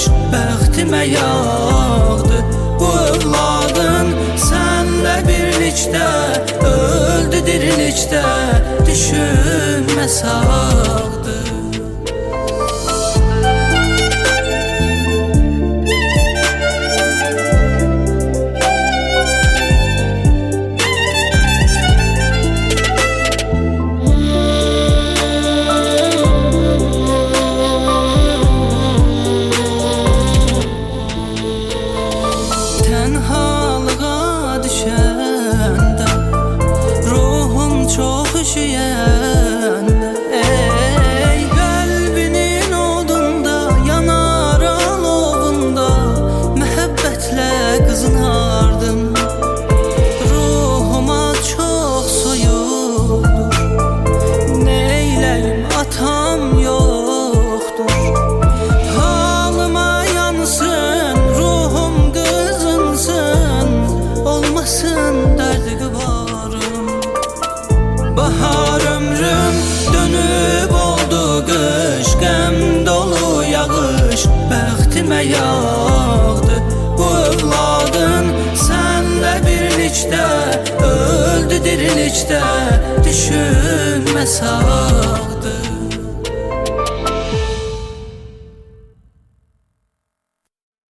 bəxtimə yağdı. Bu övladın sənlə birlikdə öldü dirilikdə, düşünmə sağdı. Tənhalığa düşəndə, ruhum çox üşüyəndə, ey qəlbinin odunda, yanar alovunda, məhəbbətlə qızınardım. Ruhuma çox soyuqdur, neyləyim atam yoxdur. Halıma yansın ruhum, olmasın dərdi qıvarım. Bahar ömrüm dönüb oldu qış, qəm dolu yağış bəxtimə yağdı. Bu övladın sənlə birlikdə öldü dirilikdə, düşünmə sağdı.